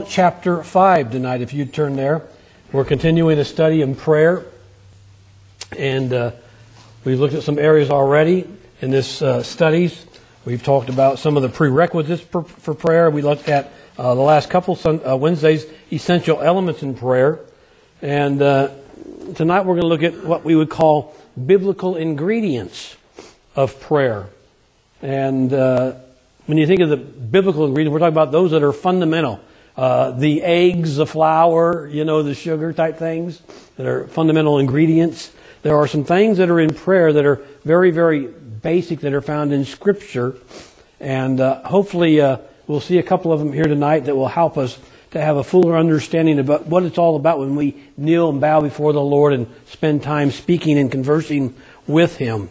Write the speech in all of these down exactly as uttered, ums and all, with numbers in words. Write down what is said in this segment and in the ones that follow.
Psalm chapter five tonight, if you'd turn there. We're continuing a study in prayer. And uh, we've looked at some areas already in this uh, studies. We've talked about some of the prerequisites for, for prayer. We looked at uh, the last couple sun, uh, Wednesdays, essential elements in prayer. And uh, tonight we're going to look at what we would call biblical ingredients of prayer. And uh, when you think of the biblical ingredients, we're talking about those that are fundamental. Uh, the eggs, the flour, you know, the sugar type things that are fundamental ingredients. There are some things that are in prayer that are very, very basic that are found in Scripture. And uh, hopefully uh, we'll see a couple of them here tonight that will help us to have a fuller understanding about what it's all about when we kneel and bow before the Lord and spend time speaking and conversing with Him.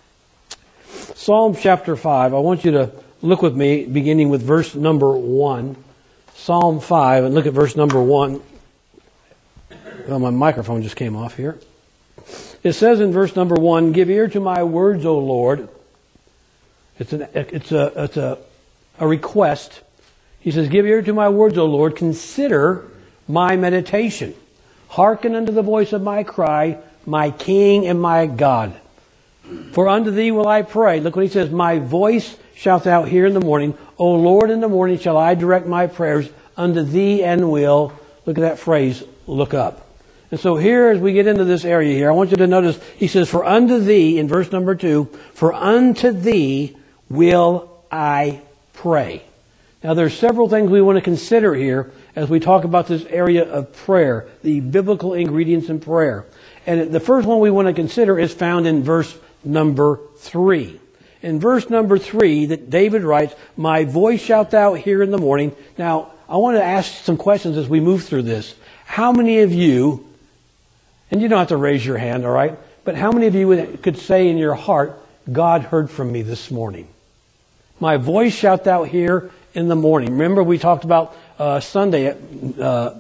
Psalm chapter five, I want you to look with me beginning with verse number one. Psalm five, and look at verse number one. Well, my microphone just came off here. It says in verse number one, "Give ear to my words, O Lord." It's an it's a it's a a request. He says, "Give ear to my words, O Lord. Consider my meditation. Hearken unto the voice of my cry, my King and my God. For unto thee will I pray." Look what he says, "My voice shalt thou hear in the morning. O Lord, in the morning shall I direct my prayers unto thee and will." Look at that phrase, look up. And so here, as we get into this area here, I want you to notice, he says, "For unto thee," in verse number two, "for unto thee will I pray." Now there's several things we want to consider here as we talk about this area of prayer, the biblical ingredients in prayer. And the first one we want to consider is found in verse number three. In verse number three, that David writes, "My voice shalt thou hear in the morning." Now, I want to ask some questions as we move through this. How many of you, and you don't have to raise your hand, all right, but how many of you would, could say in your heart, "God heard from me this morning"? My voice shalt thou hear in the morning. Remember we talked about uh, Sunday at uh,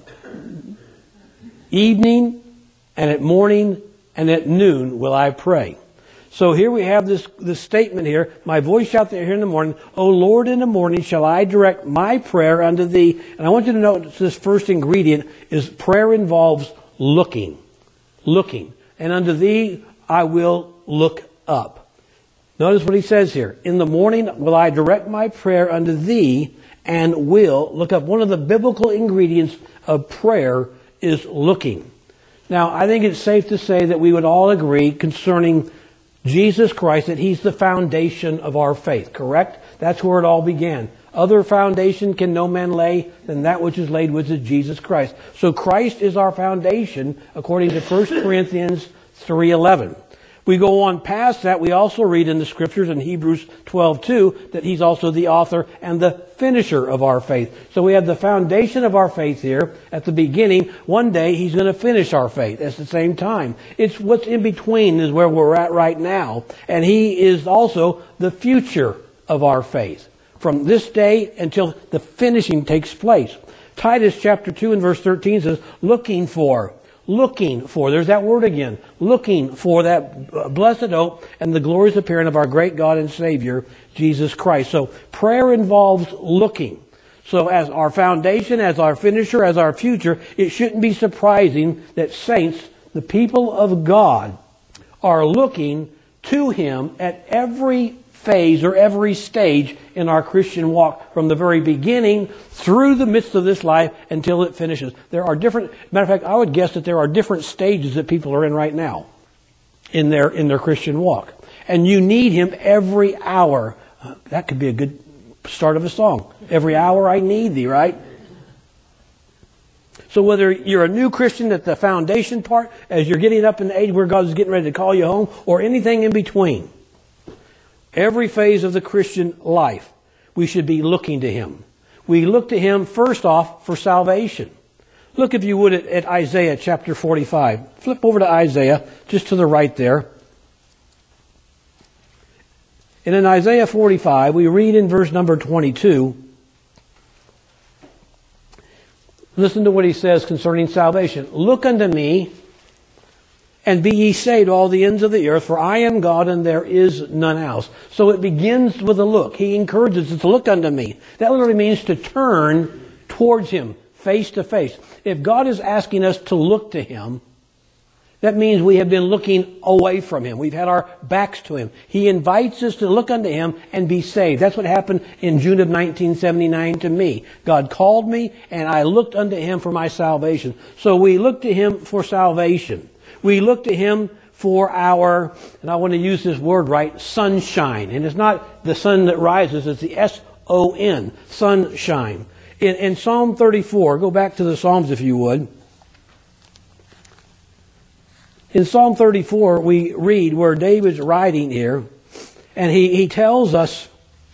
evening and at morning and at noon will I pray. So here we have this, this statement here, "My voice shalt thou hear in the morning. O Lord, in the morning shall I direct my prayer unto thee." And I want you to notice this first ingredient is prayer involves looking. Looking. "And unto thee I will look up." Notice what he says here. "In the morning will I direct my prayer unto thee and will look up." One of the biblical ingredients of prayer is looking. Now, I think it's safe to say that we would all agree concerning Jesus Christ, that He's the foundation of our faith, correct? That's where it all began. Other foundation can no man lay than that which is laid, which is Jesus Christ. So Christ is our foundation, according to First Corinthians three eleven. We go on past that, we also read in the Scriptures in Hebrews twelve two that He's also the author and the finisher of our faith. So we have the foundation of our faith here at the beginning. One day He's going to finish our faith at the same time. It's what's in between is where we're at right now. And He is also the future of our faith from this day until the finishing takes place. Titus chapter two and verse thirteen says, "Looking for." Looking for, there's that word again, looking for that blessed hope and the glorious appearing of our great God and Savior, Jesus Christ. So prayer involves looking. So as our foundation, as our finisher, as our future, it shouldn't be surprising that saints, the people of God, are looking to Him at every phase or every stage in our Christian walk, from the very beginning through the midst of this life until it finishes. There are different, matter of fact, I would guess that there are different stages that people are in right now in their in their Christian walk. And you need Him every hour. Uh, that could be a good start of a song. Every hour I need Thee, right? So whether you're a new Christian at the foundation part, as you're getting up in the age where God is getting ready to call you home, or anything in between, every phase of the Christian life, we should be looking to Him. We look to Him first off for salvation. Look, if you would, at, at Isaiah chapter forty-five. Flip over to Isaiah, just to the right there. And in Isaiah forty-five, we read in verse number twenty-two, listen to what he says concerning salvation. "Look unto me, and be ye saved, all the ends of the earth, for I am God and there is none else." So it begins with a look. He encourages us to look unto me. That literally means to turn towards Him, face to face. If God is asking us to look to Him, that means we have been looking away from Him. We've had our backs to Him. He invites us to look unto Him and be saved. That's what happened in June of nineteen seventy-nine to me. God called me and I looked unto Him for my salvation. So we look to Him for salvation. We look to Him for our, and I want to use this word right, sunshine. And it's not the sun that rises, it's the S O N, sunshine. In, in Psalm thirty-four, go back to the Psalms if you would. In Psalm thirty-four, we read where David's writing here, and he, he tells us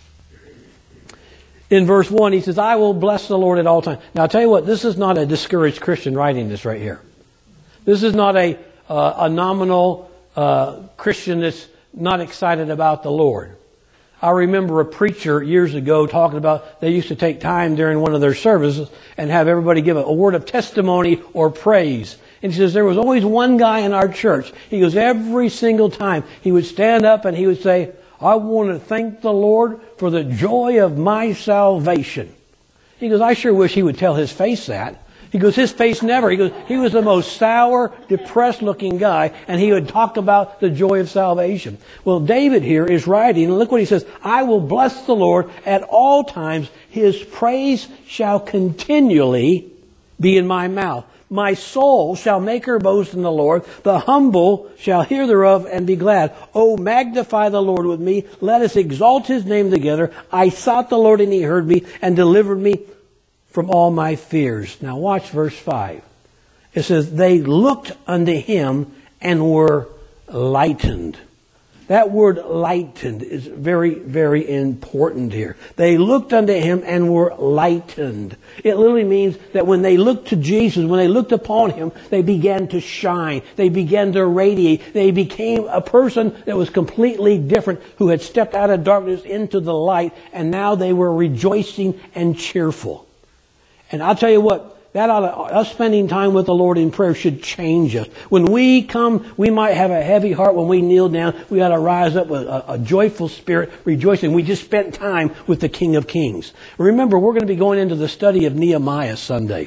in verse one, he says, I will bless the Lord at all times. Now, I'll tell you what, this is not a discouraged Christian writing this right here. This is not a, uh, a nominal uh, Christian that's not excited about the Lord. I remember a preacher years ago talking about they used to take time during one of their services and have everybody give a, a word of testimony or praise. And he says, there was always one guy in our church. He goes, every single time he would stand up and he would say, I want to thank the Lord for the joy of my salvation. He goes, I sure wish he would tell his face that. He goes, his face never. He goes, he was the most sour, depressed looking guy, and he would talk about the joy of salvation. Well, David here is writing, and look what he says, I will bless the Lord at all times. His praise shall continually be in my mouth. My soul shall make her boast in the Lord. The humble shall hear thereof and be glad. Oh, magnify the Lord with me. Let us exalt His name together. I sought the Lord and He heard me and delivered me from all my fears. Now watch verse five. It says, they looked unto Him and were lightened. That word lightened is very, very important here. They looked unto Him and were lightened. It literally means that when they looked to Jesus, when they looked upon Him, they began to shine. They began to radiate. They became a person that was completely different, who had stepped out of darkness into the light, and now they were rejoicing and cheerful. And I'll tell you what, that ought to, us spending time with the Lord in prayer should change us. When we come, we might have a heavy heart. When we kneel down, we ought to rise up with a, a joyful spirit, rejoicing. We just spent time with the King of Kings. Remember, we're going to be going into the study of Nehemiah Sunday.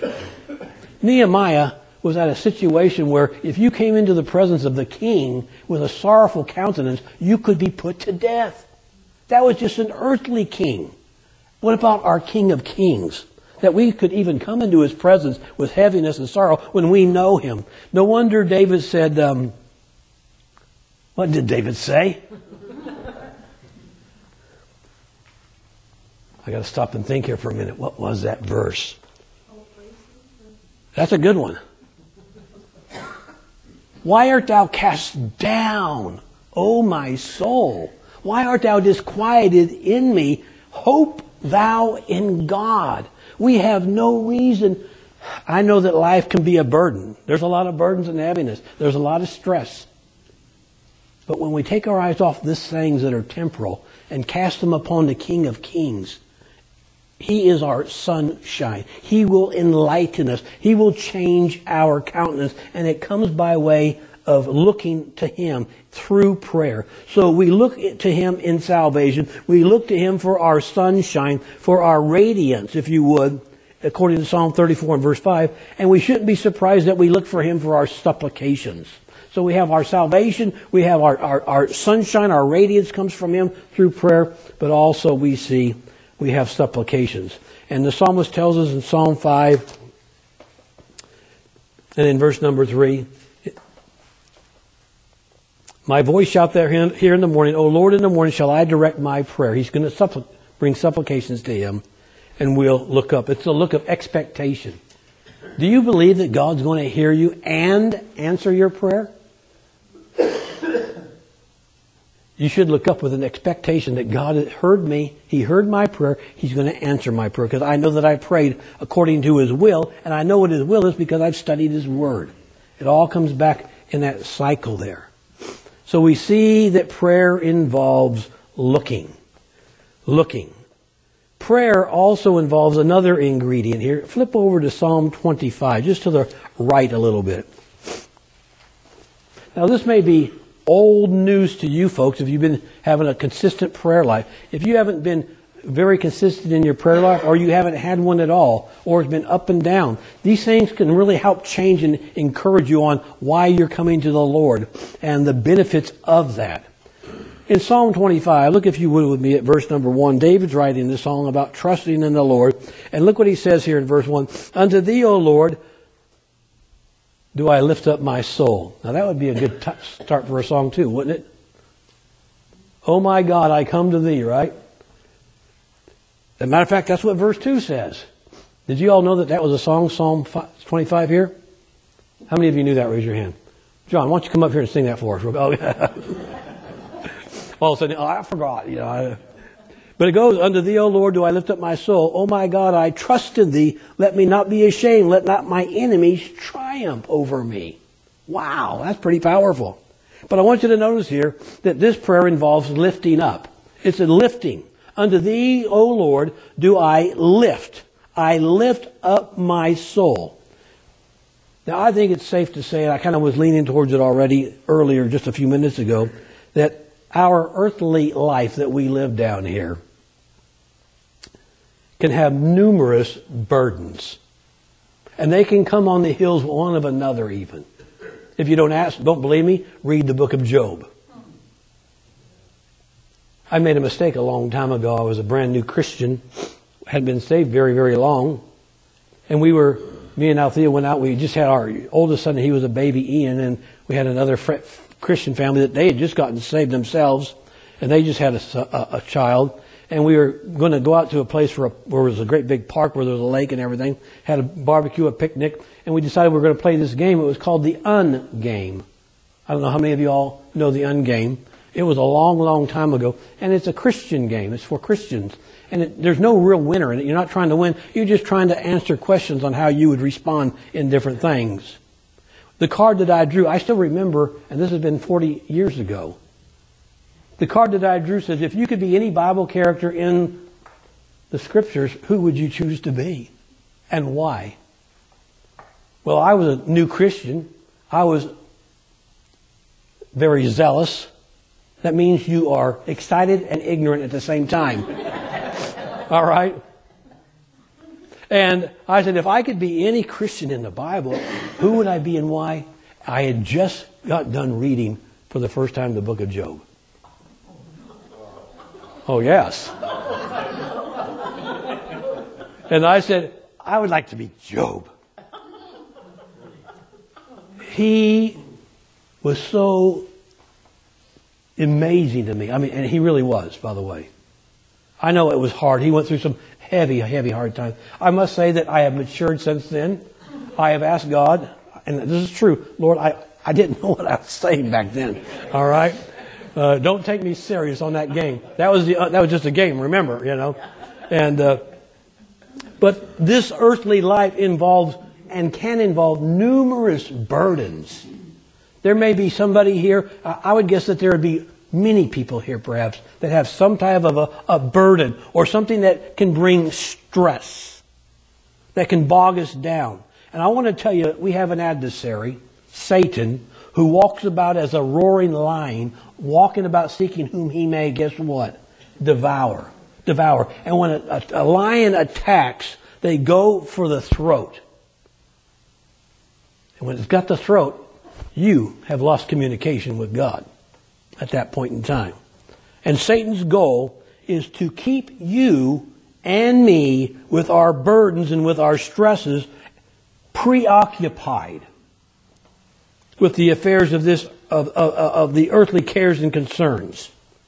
Nehemiah was at a situation where if you came into the presence of the king with a sorrowful countenance, you could be put to death. That was just an earthly king. What about our King of Kings? That we could even come into His presence with heaviness and sorrow when we know Him. No wonder David said, um, what did David say? I got to stop and think here for a minute. What was that verse? That's a good one. Why art thou cast down, O my soul? Why art thou disquieted in me? Hope thou in God. We have no reason. I know that life can be a burden. There's a lot of burdens and heaviness. There's a lot of stress. But when we take our eyes off these things that are temporal and cast them upon the King of Kings, He is our sunshine. He will enlighten us. He will change our countenance. And it comes by way of looking to Him through prayer. So we look to Him in salvation. We look to Him for our sunshine, for our radiance, if you would, according to Psalm thirty-four and verse five. And we shouldn't be surprised that we look for Him for our supplications. So we have our salvation, we have our, our, our sunshine, our radiance comes from Him through prayer, but also we see we have supplications. And the psalmist tells us in Psalm five and in verse number three, my voice shalt thou hear in the morning. O Lord, in the morning shall I direct my prayer. He's going to suppl- bring supplications to Him, and we'll look up. It's a look of expectation. Do you believe that God's going to hear you and answer your prayer? You should look up with an expectation that God heard me. He heard my prayer. He's going to answer my prayer, because I know that I prayed according to His will, and I know what His will is because I've studied His Word. It all comes back in that cycle there. So we see that prayer involves looking. Looking. Prayer also involves another ingredient here. Flip over to Psalm twenty-five, just to the right a little bit. Now this may be old news to you folks if you've been having a consistent prayer life. If you haven't been very consistent in your prayer life, or you haven't had one at all, or it's been up and down. These things can really help change and encourage you on why you're coming to the Lord and the benefits of that. In Psalm twenty-five, look if you would with me at verse number one. David's writing this song about trusting in the Lord. And look what he says here in verse one. Unto thee, O Lord, do I lift up my soul. Now that would be a good t- start for a song too, wouldn't it? Oh my God, I come to thee, right? As a matter of fact, that's what verse two says. Did you all know that that was a song, Psalm twenty-five here? How many of you knew that? Raise your hand. John, why don't you come up here and sing that for us? Oh, yeah. All of a sudden, oh, I forgot. You know. I, but it goes, unto thee, O Lord, do I lift up my soul. O my God, I trust in thee. Let me not be ashamed. Let not my enemies triumph over me. Wow, that's pretty powerful. But I want you to notice here that this prayer involves lifting up. It's a lifting. Unto thee, O Lord, do I lift. I lift up my soul. Now, I think it's safe to say, and I kind of was leaning towards it already earlier, just a few minutes ago, that our earthly life that we live down here can have numerous burdens. And they can come on the heels one of another even. If you don't ask, don't believe me, read the book of Job. I made a mistake a long time ago. I was a brand new Christian, had been saved very, very long. And we were, me and Althea went out, we just had our oldest son, he was a baby, Ian, and we had another fr- Christian family that they had just gotten saved themselves, and they just had a, a, a child. And we were going to go out to a place for a, where there was a great big park where there was a lake and everything, had a barbecue, a picnic, and we decided we were going to play this game. It was called the Un Game. I don't know how many of you all know the Un Game. It was a long, long time ago, and it's a Christian game. It's for Christians. And it, there's no real winner in it. You're not trying to win. You're just trying to answer questions on how you would respond in different things. The card that I drew, I still remember, and this has been forty years ago. The card that I drew says, if you could be any Bible character in the Scriptures, who would you choose to be? And why? Well, I was a new Christian. I was very zealous. That means you are excited and ignorant at the same time. All right? And I said, if I could be any Christian in the Bible, who would I be and why? I had just got done reading for the first time the book of Job. Oh, yes. And I said, I would like to be Job. He was so amazing to me. I mean, and he really was, by the way. I know it was hard. He went through some heavy, heavy hard times. I must say that I have matured since then. I have asked God, and this is true, Lord, I, I didn't know what I was saying back then. All right? Uh, don't take me serious on that game. That was the uh, that was just a game, remember, you know. And uh, but this earthly life involves and can involve numerous burdens. There may be somebody here, uh, I would guess that there would be many people here perhaps that have some type of a, a burden or something that can bring stress, that can bog us down. And I want to tell you, we have an adversary, Satan, who walks about as a roaring lion, walking about seeking whom he may, guess what? Devour. Devour. And when a, a, a lion attacks, they go for the throat. And when it's got the throat, you have lost communication with God at that point in time. And Satan's goal is to keep you and me with our burdens and with our stresses preoccupied with the affairs of this of, of, of the earthly cares and concerns,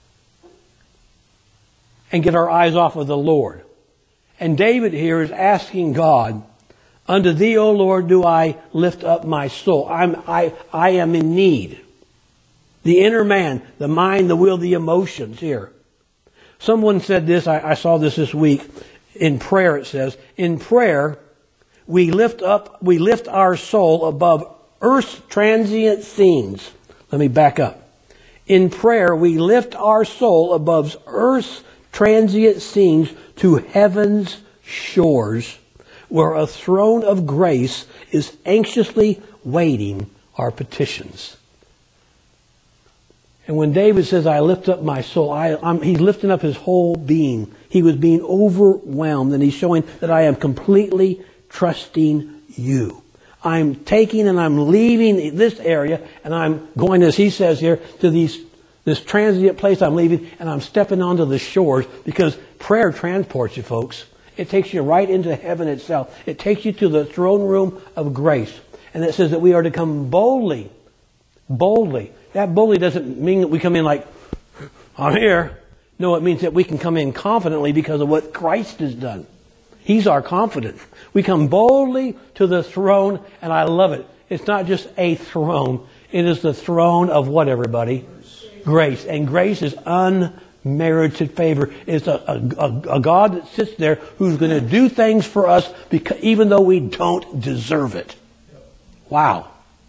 and get our eyes off of the Lord. And David here is asking God, unto thee, O Lord, do I lift up my soul. I'm, I, I am in need. The inner man, the mind, the will, the emotions here. Someone said this, I, I saw this this week. In prayer it says, in prayer we lift up, we lift our soul above earth's transient scenes. Let me back up. In prayer we lift our soul above earth's transient scenes to heaven's shores, where a throne of grace is anxiously waiting our petitions. And when David says, I lift up my soul, I, I'm, he's lifting up his whole being. He was being overwhelmed, and he's showing that I am completely trusting you. I'm taking and I'm leaving this area, and I'm going, as he says here, to these this transient place I'm leaving, and I'm stepping onto the shores, because prayer transports you, folks. It takes you right into heaven itself. It takes you to the throne room of grace. And it says that we are to come boldly. Boldly. That boldly doesn't mean that we come in like, I'm here. No, it means that we can come in confidently because of what Christ has done. He's our confidence. We come boldly to the throne, and I love it. It's not just a throne. It is the throne of what, everybody? Grace. And grace is unmerited favor. It's a, a, a God that sits there who's going to do things for us because, even though we don't deserve it. Wow.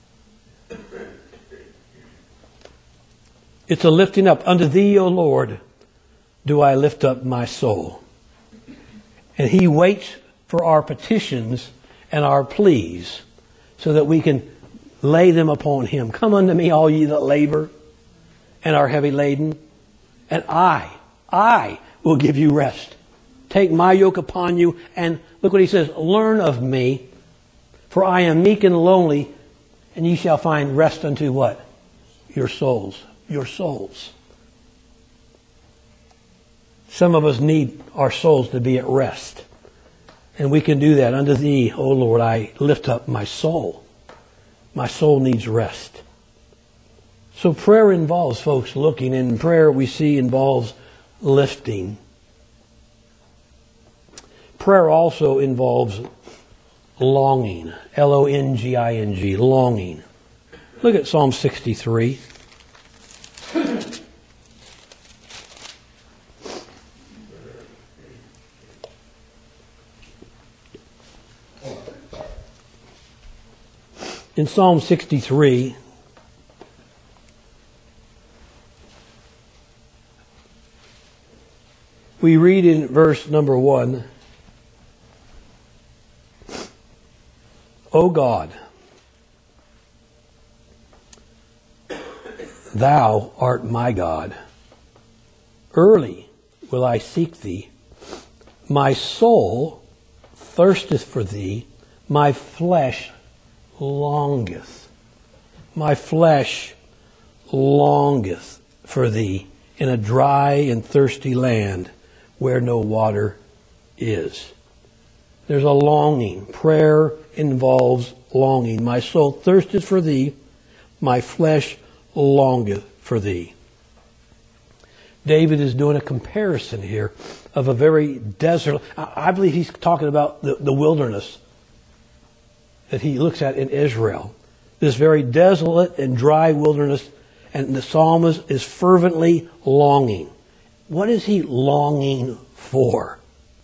It's a lifting up. Unto thee, O Lord, do I lift up my soul. And he waits for our petitions and our pleas so that we can lay them upon him. Come unto me, all ye that labor and are heavy laden, and I, I will give you rest. Take my yoke upon you, and look what he says, learn of me, for I am meek and lowly, and ye shall find rest unto what? Your souls. Your souls. Some of us need our souls to be at rest. And we can do that. Unto thee, O Lord, I lift up my soul. My soul needs rest. So prayer involves, folks, looking. And prayer, we see, involves lifting. Prayer also involves longing. L O N G I N G. Longing. Look at Psalm sixty-three. In Psalm sixty-three, we read in verse number one, O God, thou art my God. Early will I seek thee. My soul thirsteth for thee. My flesh longeth. My flesh longeth for thee in a dry and thirsty land where no water is. There's a longing. Prayer involves longing. My soul thirsteth for thee. My flesh longeth for thee. David is doing a comparison here of a very desert. I believe he's talking about the, the wilderness that he looks at in Israel. This very desolate and dry wilderness, and the psalmist is fervently longing. What is he longing for?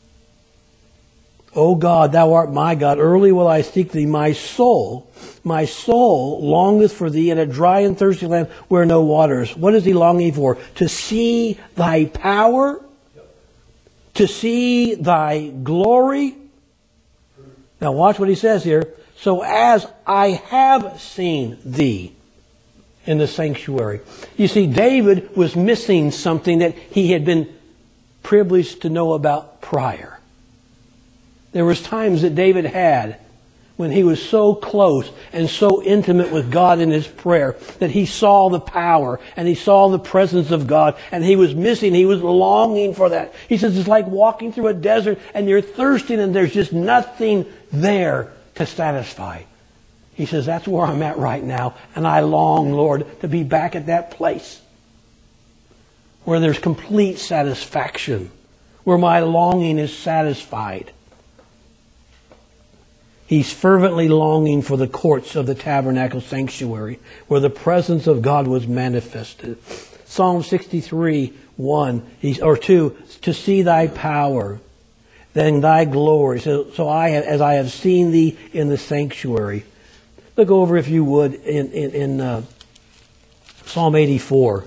O God, thou art my God. Early will I seek thee. My soul, my soul longeth for thee in a dry and thirsty land where no water is. What is he longing for? To see thy power, to see thy glory. Now watch what he says here. So as I have seen thee in the sanctuary. You see, David was missing something that he had been privileged to know about prior. There was times that David had when he was so close and so intimate with God in his prayer that he saw the power and he saw the presence of God, and he was missing, he was longing for that. He says it's like walking through a desert and you're thirsting and there's just nothing there to satisfy. He says, that's where I'm at right now, and I long, Lord, to be back at that place where there's complete satisfaction, where my longing is satisfied. He's fervently longing for the courts of the tabernacle sanctuary, where the presence of God was manifested. Psalm sixty-three, one or two, to see thy power, then thy glory. So, so I, as I have seen thee in the sanctuary. Look over, if you would, in, in, in uh, Psalm eighty-four.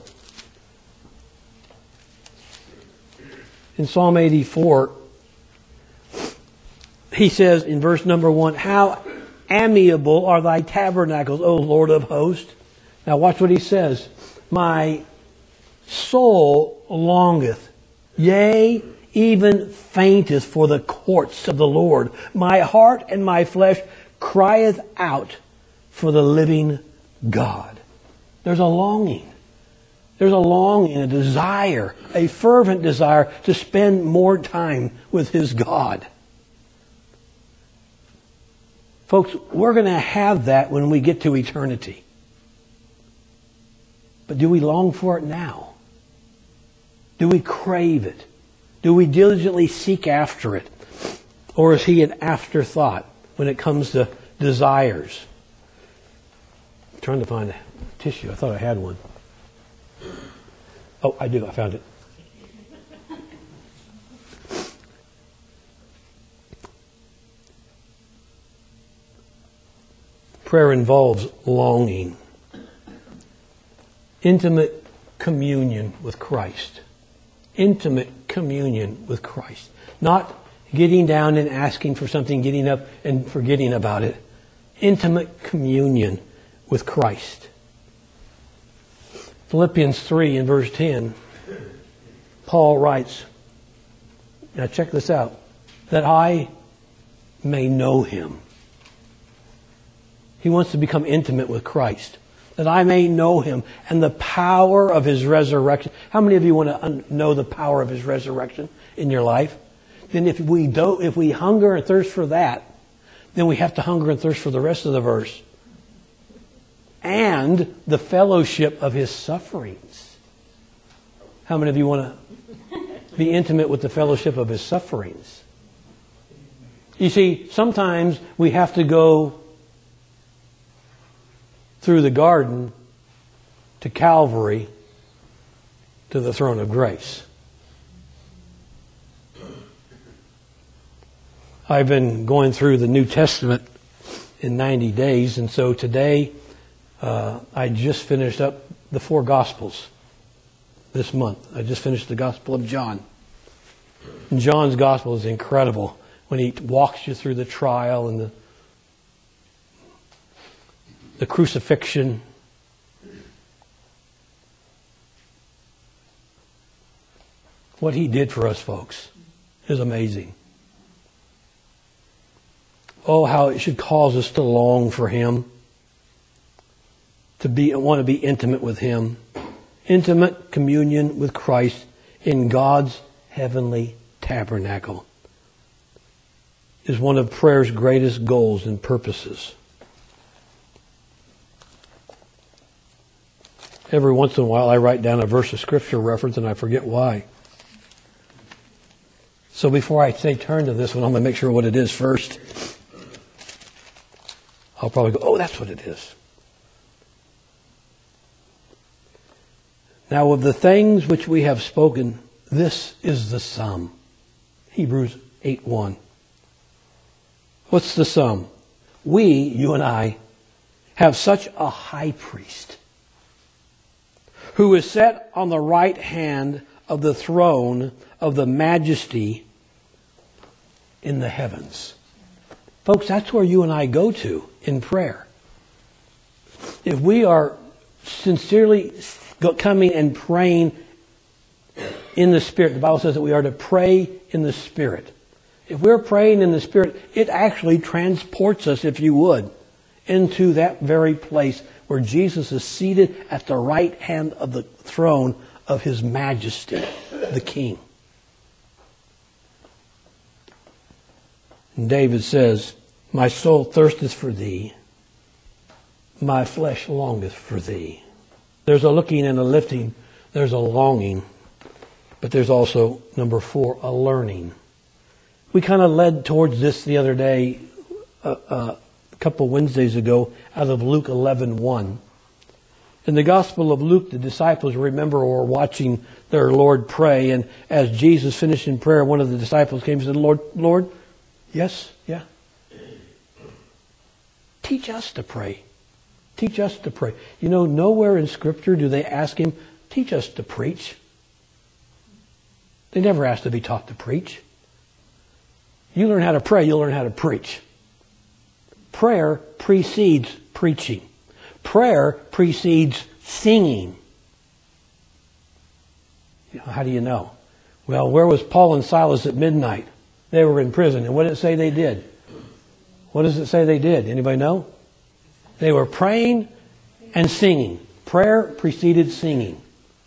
In Psalm eighty-four, he says in verse number one, how amiable are thy tabernacles, O Lord of hosts. Now watch what he says. My soul longeth, yea, even fainteth for the courts of the Lord. My heart and my flesh crieth out for the living God. There's a longing. There's a longing, a desire, a fervent desire to spend more time with His God. Folks, we're going to have that when we get to eternity. But do we long for it now? Do we crave it? Do we diligently seek after it? Or is He an afterthought when it comes to desires? I'm trying to find a tissue. I thought I had one. Oh, I do. I found it. Prayer involves longing, intimate communion with Christ. Intimate communion with Christ. Not getting down and asking for something, getting up and forgetting about it. Intimate communion with Christ. Philippians three and verse ten, Paul writes, now check this out, that I may know Him. He wants to become intimate with Christ. That I may know Him and the power of His resurrection. How many of you want to know the power of His resurrection in your life? Then if we don't, if we hunger and thirst for that, then we have to hunger and thirst for the rest of the verse. And the fellowship of His sufferings. How many of you want to be intimate with the fellowship of His sufferings? You see, sometimes we have to go through the garden to Calvary to the throne of grace. I've been going through the New Testament in ninety days, and so today uh, I just finished up the four Gospels this month. I just finished the Gospel of John. And John's Gospel is incredible when he walks you through the trial and the the crucifixion. What he did for us, folks, is amazing. Oh, how it should cause us to long for Him, to be want to be intimate with Him. Intimate communion with Christ in God's heavenly tabernacle is one of prayer's greatest goals and purposes. Every once in a while I write down a verse of Scripture reference and I forget why. So before I say turn to this one, I'm going to make sure what it is first. I'll probably go, oh, that's what it is. Now of the things which we have spoken, this is the sum. Hebrews eight one. What's the sum? We, you and I, have such a high priest who is set on the right hand of the throne of the majesty in the heavens. Folks, that's where you and I go to in prayer. If we are sincerely coming and praying in the Spirit, the Bible says that we are to pray in the Spirit. If we're praying in the Spirit, it actually transports us, if you would, into that very place where Jesus is seated at the right hand of the throne of His majesty, the King. And David says, my soul thirsteth for Thee, my flesh longeth for Thee. There's a looking and a lifting, there's a longing, but there's also, number four, a learning. We kind of led towards this the other day, uh, uh, a couple Wednesdays ago, out of Luke eleven one. In the Gospel of Luke, the disciples, remember, were watching their Lord pray, and as Jesus finished in prayer, one of the disciples came and said, Lord, Lord, yes, yeah. Teach us to pray. Teach us to pray. You know, nowhere in Scripture do they ask Him, teach us to preach. They never ask to be taught to preach. You learn how to pray, you'll learn how to preach. Prayer precedes preaching. Prayer precedes singing. How do you know? Well, where was Paul and Silas at midnight? They were in prison. And what did it say they did? What does it say they did? Anybody know? They were praying and singing. Prayer preceded singing.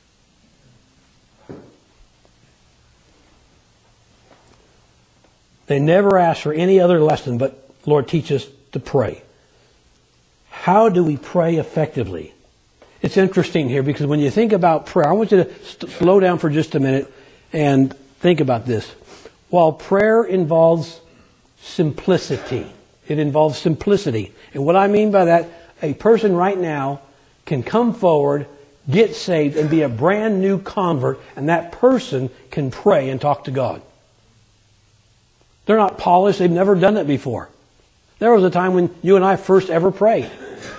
They never asked for any other lesson but, Lord, teach us to pray. How do we pray effectively? It's interesting here because when you think about prayer, I want you to st- slow down for just a minute and think about this. While prayer involves simplicity, it involves simplicity. And what I mean by that, a person right now can come forward, get saved, and be a brand new convert, and that person can pray and talk to God. They're not polished. They've never done it before. There was a time when you and I first ever prayed.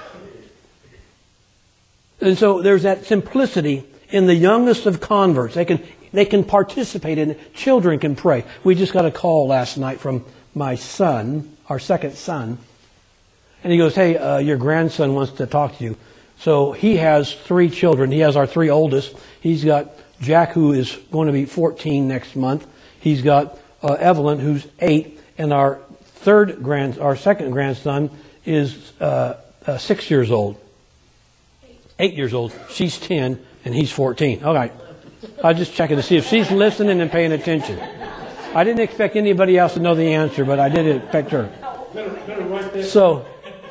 And so there's that simplicity in the youngest of converts. They can they can participate in it. Children can pray. We just got a call last night from my son, our second son. And he goes, hey, uh, your grandson wants to talk to you. So he has three children. He has our three oldest. He's got Jack, who is going to be fourteen next month. He's got uh, Evelyn, who's eight. And our third grand, our second grandson is uh, uh, six years old. Eight years old. She's ten, and he's fourteen. All right. I was just checking to see if she's listening and paying attention. I didn't expect anybody else to know the answer, but I did expect her. So,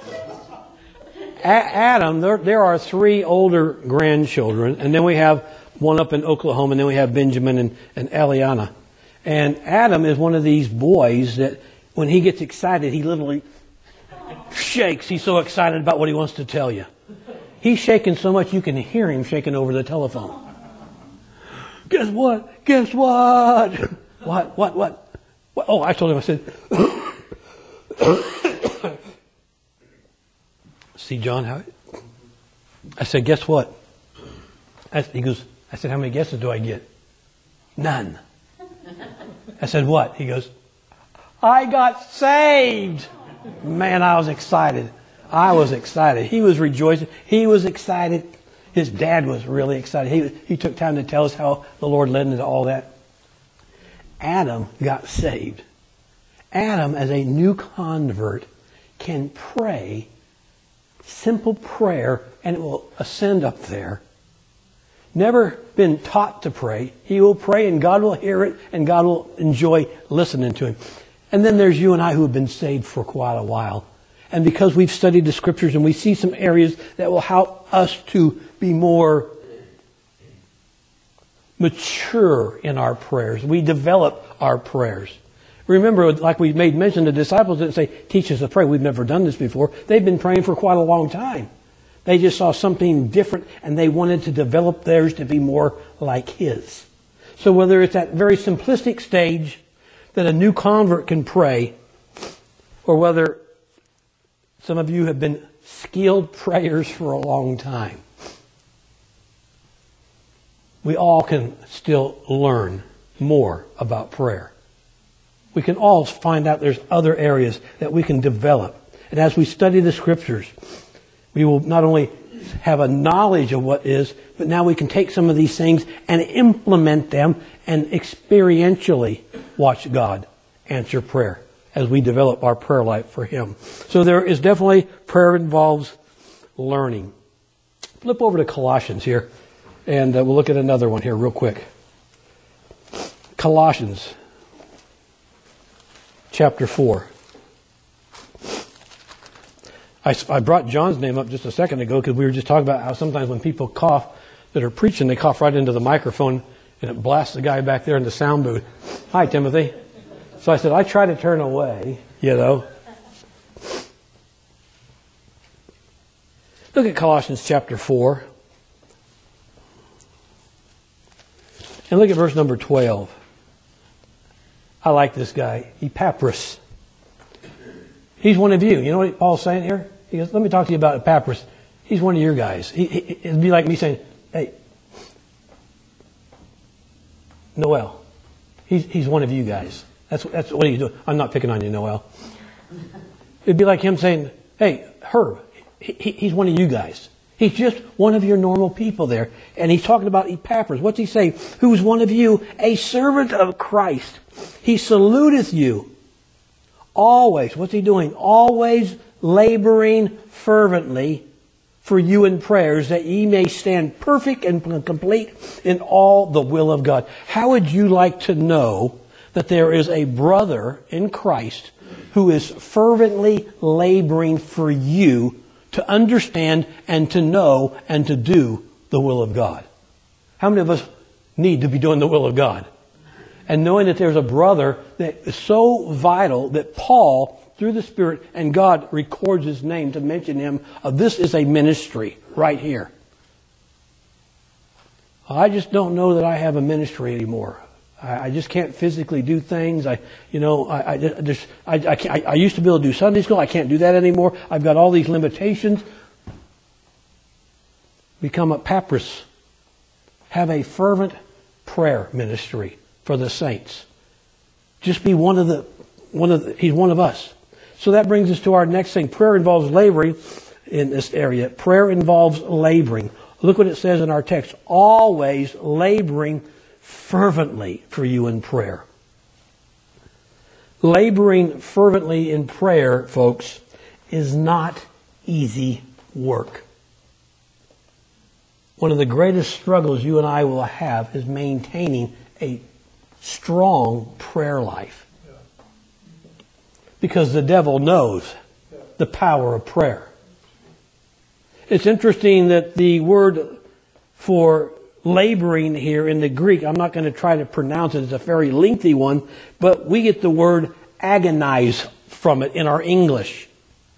Adam, there, there are three older grandchildren, and then we have one up in Oklahoma, and then we have Benjamin and, and Eliana. And Adam is one of these boys that when he gets excited, he literally shakes. He's so excited about what he wants to tell you. He's shaking so much you can hear him shaking over the telephone. Guess what? Guess what? What? What? What? what? Oh, I told him, I said, see, John, how? I said, guess what? I, he goes, I said, how many guesses do I get? None. I said, what? He goes, I got saved. Man, I was excited. I was excited. He was rejoicing. He was excited. His dad was really excited. He, he took time to tell us how the Lord led into all that. Adam got saved. Adam, as a new convert, can pray simple prayer and it will ascend up there. Never been taught to pray. He will pray and God will hear it and God will enjoy listening to him. And then there's you and I who have been saved for quite a while. And because we've studied the scriptures and we see some areas that will help us to be more mature in our prayers. We develop our prayers. Remember, like we made mention, the disciples didn't say, teach us to pray. We've never done this before. They've been praying for quite a long time. They just saw something different and they wanted to develop theirs to be more like his. So whether it's that very simplistic stage that a new convert can pray, or whether some of you have been skilled prayers for a long time, we all can still learn more about prayer. We can all find out there's other areas that we can develop. And as we study the scriptures, we will not only have a knowledge of what is, but now we can take some of these things and implement them and experientially watch God answer prayer as we develop our prayer life for Him. So there is definitely, prayer involves learning. Flip over to Colossians here, and uh, we'll look at another one here real quick. Colossians chapter four. I, I brought John's name up just a second ago because we were just talking about how sometimes when people cough that are preaching, they cough right into the microphone and it blasts the guy back there in the sound booth. Hi, Timothy. So I said, I try to turn away, you know. Look at Colossians chapter four. And look at verse number twelve. I like this guy, Epaphras. He's one of you. You know what Paul's saying here? He goes, let me talk to you about Epaphras. He's one of your guys. He, he, it'd be like me saying, hey, Noel, he's, he's one of you guys. That's, that's what he's doing. I'm not picking on you, Noel. It'd be like him saying, hey, Herb, he, he, he's one of you guys. He's just one of your normal people there. And he's talking about Epaphras. What's he say? Who's one of you, a servant of Christ. He saluteth you. Always. What's he doing? Always laboring fervently for you in prayers, that ye may stand perfect and complete in all the will of God. How would you like to know that there is a brother in Christ who is fervently laboring for you to understand and to know and to do the will of God? How many of us need to be doing the will of God? And knowing that there's a brother that is so vital that Paul, through the Spirit, and God records his name to mention him. Uh, this is a ministry right here. I just don't know that I have a ministry anymore. I, I just can't physically do things. I, you know, I, I just, I, I, can't, I, I used to be able to do Sunday school. I can't do that anymore. I've got all these limitations. Become a Epaphras. Have a fervent prayer ministry for the saints. Just be one of the, one of the, he's one of us. So that brings us to our next thing. Prayer involves laboring in this area. Prayer involves laboring. Look what it says in our text. Always laboring fervently for you in prayer. Laboring fervently in prayer, folks, is not easy work. One of the greatest struggles you and I will have is maintaining a strong prayer life. Because the devil knows the power of prayer. It's interesting that the word for laboring here in the Greek, I'm not going to try to pronounce it, it's a very lengthy one, but we get the word agonize from it in our English.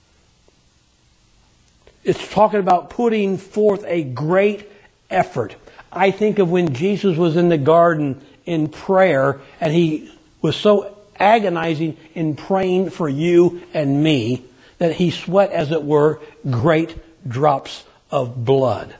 It's talking about putting forth a great effort. I think of when Jesus was in the garden in prayer and he was so agonizing in praying for you and me that he sweat, as it were, great drops of blood.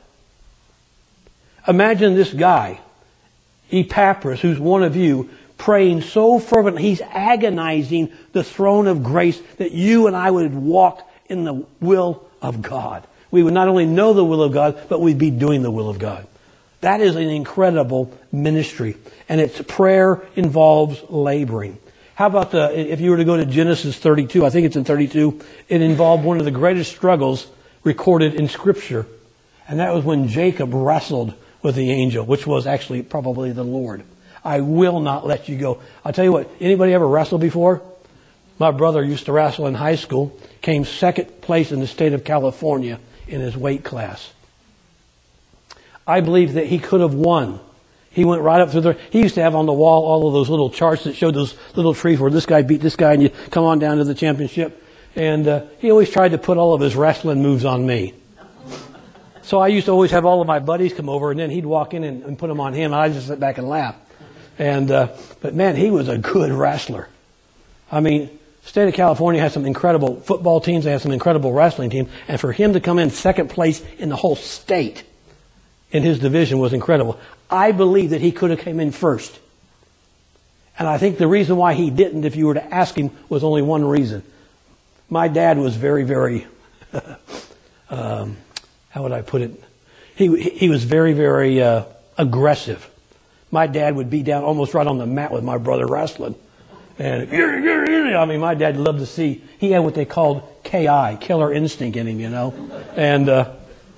Imagine this guy, Epaphras, who's one of you, praying so fervently. He's agonizing the throne of grace that you and I would walk in the will of God. We would not only know the will of God, but we'd be doing the will of God. That is an incredible ministry. And its prayer involves laboring. How about the, if you were to go to Genesis thirty-two, I think it's in thirty-two, it involved one of the greatest struggles recorded in Scripture. And that was when Jacob wrestled with the angel, which was actually probably the Lord. I will not let you go. I'll tell you what, anybody ever wrestled before? My brother used to wrestle in high school, came second place in the state of California in his weight class. I believe that he could have won. He went right up through there. He used to have on the wall all of those little charts that showed those little trees where this guy beat this guy and you come on down to the championship. And uh, he always tried to put all of his wrestling moves on me. So I used to always have all of my buddies come over and then he'd walk in and, and put them on him and I'd just sit back and laugh. And uh, but man, he was a good wrestler. I mean, the state of California has some incredible football teams. They have some incredible wrestling teams. And for him to come in second place in the whole state in his division was incredible. I believe that he could have come in first. And I think the reason why he didn't, if you were to ask him, was only one reason. My dad was very, very, um, how would I put it? He he was very, very uh, aggressive. My dad would be down almost right on the mat with my brother wrestling. And I mean, my dad loved to see, he had what they called K I, killer instinct in him, you know. And uh,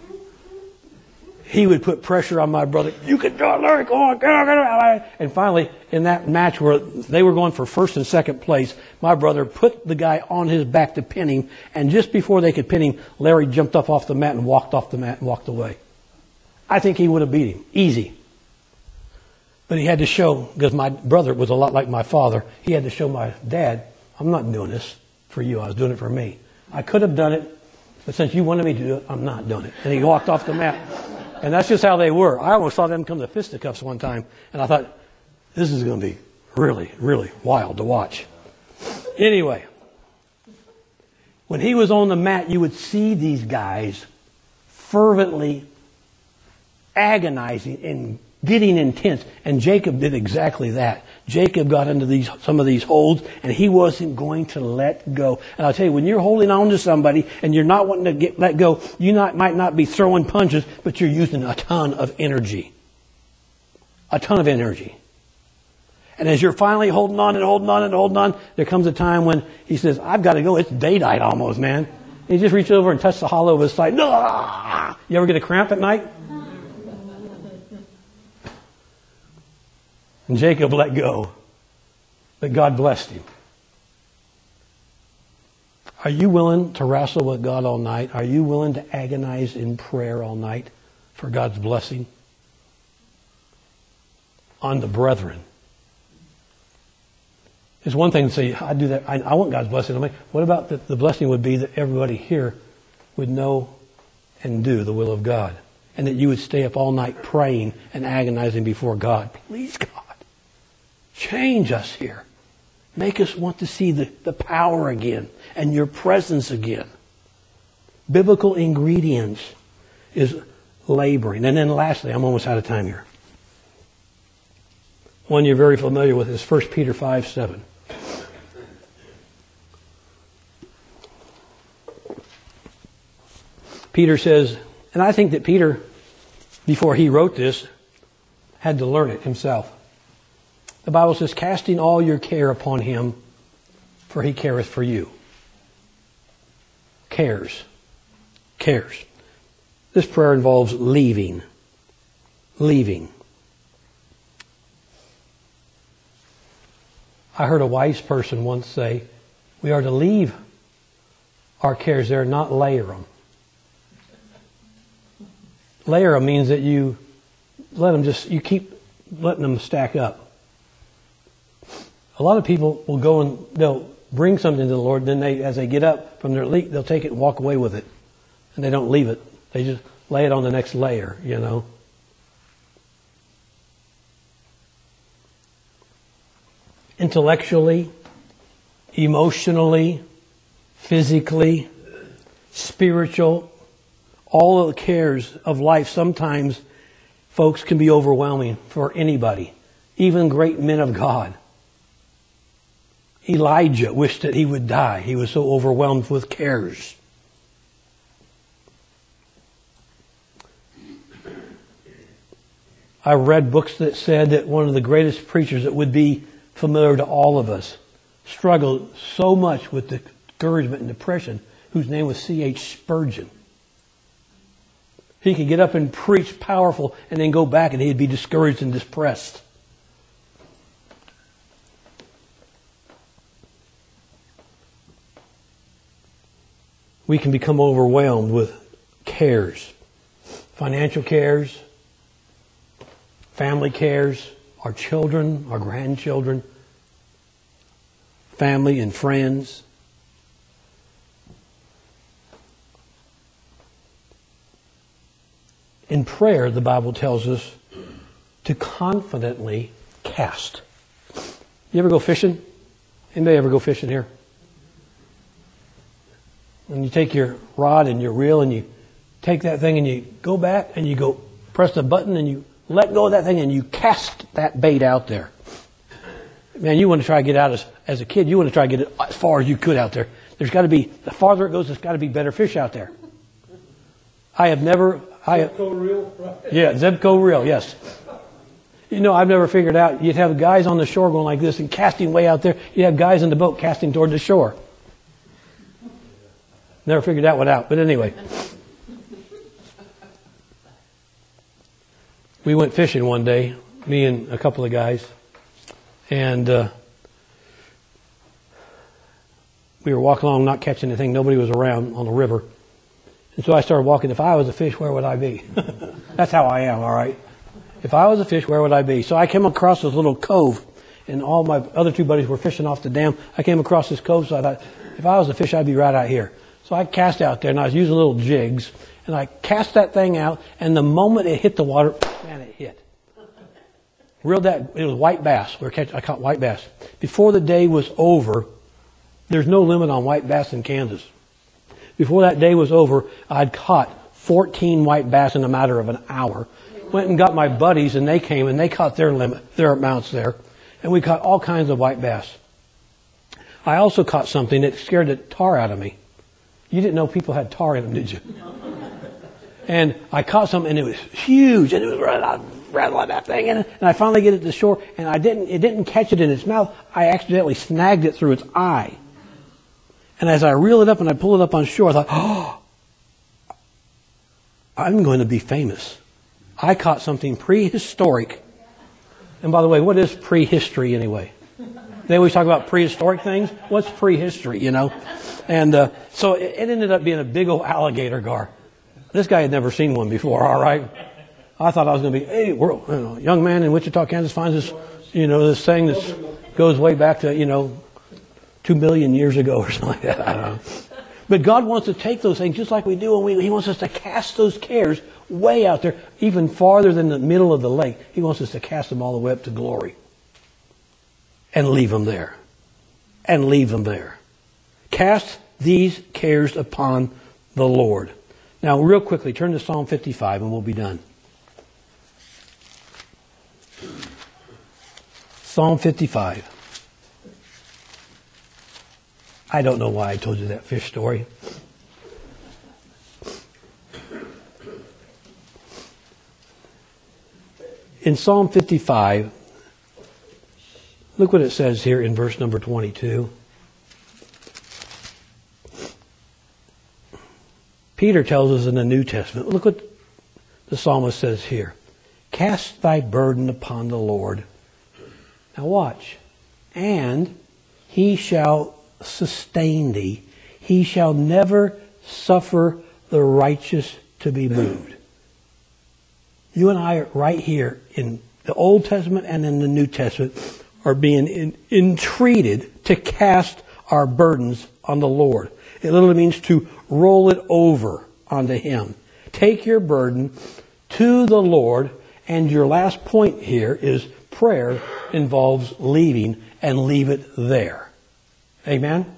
he would put pressure on my brother. You can do it, Larry. Go on, get on, get on. And finally, in that match where they were going for first and second place, my brother put the guy on his back to pin him. And just before they could pin him, Larry jumped up off the mat and walked off the mat and walked away. I think he would have beat him. Easy. But he had to show, because my brother was a lot like my father, he had to show my dad, I'm not doing this for you. I was doing it for me. I could have done it, but since you wanted me to do it, I'm not doing it. And he walked off the mat. And that's just how they were. I almost saw them come to fisticuffs one time. And I thought, this is going to be really, really wild to watch. Anyway, when he was on the mat, you would see these guys fervently agonizing in getting intense. And Jacob did exactly that. Jacob got into these some of these holds, and he wasn't going to let go. And I'll tell you, when you're holding on to somebody and you're not wanting to get let go, you not, might not be throwing punches, but you're using a ton of energy. A ton of energy. And as you're finally holding on and holding on and holding on, there comes a time when he says, I've got to go. It's daylight almost, man. And he just reaches over and touches the hollow of his side. You ever get a cramp at night? And Jacob let go. But God blessed him. Are you willing to wrestle with God all night? Are you willing to agonize in prayer all night for God's blessing on the brethren? It's one thing to say, I do that. I, I want God's blessing on me. What about the, the blessing would be that everybody here would know and do the will of God, and that you would stay up all night praying and agonizing before God. Please, God, change us here. Make us want to see the, the power again and your presence again. Biblical ingredients is laboring. And then lastly, I'm almost out of time here. One you're very familiar with is First Peter five seven. Peter says, and I think that Peter, before he wrote this, had to learn it himself. The Bible says, casting all your care upon him, for he careth for you. Cares. Cares. This prayer involves leaving. Leaving. I heard a wise person once say, we are to leave our cares there, not layer them. Layer them means that you let them just, you keep letting them stack up. A lot of people will go and they'll bring something to the Lord, then they, as they get up from their leak, they'll take it and walk away with it. And they don't leave it. They just lay it on the next layer, you know. Intellectually, emotionally, physically, spiritual, all of the cares of life, sometimes, folks, can be overwhelming for anybody, even great men of God. Elijah wished that he would die. He was so overwhelmed with cares. I read books that said that one of the greatest preachers that would be familiar to all of us struggled so much with discouragement and depression, whose name was C H Spurgeon. He could get up and preach powerful and then go back and he'd be discouraged and depressed. We can become overwhelmed with cares. Financial cares, family cares, our children, our grandchildren, family and friends. In prayer, the Bible tells us to confidently cast. You ever go fishing? Anybody ever go fishing here? And you take your rod and your reel and you take that thing and you go back and you go press the button and you let go of that thing and you cast that bait out there. Man, you want to try to get out as, as a kid, you want to try to get it as far as you could out there. There's got to be, the farther it goes, there's got to be better fish out there. I have never... I, Zebco reel? Right. Yeah, Zebco reel, yes. You know, I've never figured out, you'd have guys on the shore going like this and casting way out there. You'd have guys in the boat casting toward the shore. Never figured that one out, but anyway. We went fishing one day, me and a couple of guys, and uh, we were walking along not catching anything. Nobody was around on the river. And so I started walking. If I was a fish, where would I be? That's how I am, all right? If I was a fish, where would I be? So I came across this little cove, and all my other two buddies were fishing off the dam. I came across this cove, so I thought, if I was a fish, I'd be right out here. So I cast out there, and I was using little jigs, and I cast that thing out, and the moment it hit the water, man, it hit. Reeled that, it was white bass. We were catching, I caught white bass. Before the day was over, there's no limit on white bass in Kansas. Before that day was over, I'd caught fourteen white bass in a matter of an hour. went and got my buddies, and they came and they caught their limit, their amounts there. And we caught all kinds of white bass. I also caught something that scared the tar out of me. You didn't know people had tar in them, did you? And I caught something, and it was huge, and it was rattling that thing. And, and I finally get it to shore, and I didn't. It didn't catch it in its mouth. I accidentally snagged it through its eye. And as I reel it up and I pull it up on shore, I thought, oh, I'm going to be famous. I caught something prehistoric. And by the way, what is prehistory anyway? They always talk about prehistoric things. What's prehistory, you know? And uh, so it, it ended up being a big old alligator gar. This guy had never seen one before, all right? I thought I was going to be, hey, we're, you know, young man in Wichita, Kansas finds this, you know, this thing that goes way back to, you know, two million years ago or something like that. I don't know. But God wants to take those things just like we do, and we, He wants us to cast those cares way out there, even farther than the middle of the lake. He wants us to cast them all the way up to glory. And leave them there. And leave them there. Cast these cares upon the Lord. Now, real quickly, turn to Psalm fifty-five and we'll be done. Psalm fifty-five. I don't know why I told you that fish story. In Psalm fifty-five, look what it says here in verse number twenty-two. Peter tells us in the New Testament, look what the psalmist says here. Cast thy burden upon the Lord. Now watch. And He shall sustain thee. He shall never suffer the righteous to be moved. You and I are right here in the Old Testament and in the New Testament are being in, entreated to cast our burdens on the Lord. It literally means to roll it over onto Him. Take your burden to the Lord, and your last point here is prayer involves leaving, and leave it there. Amen?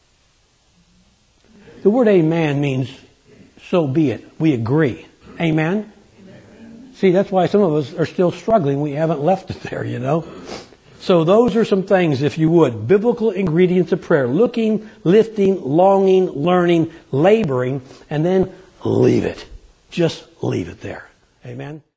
The word amen means so be it. We agree. Amen? Amen? See, that's why some of us are still struggling. We haven't left it there, you know. So those are some things, if you would, biblical ingredients of prayer. Looking, lifting, longing, learning, laboring, and then leave it. Just leave it there. Amen?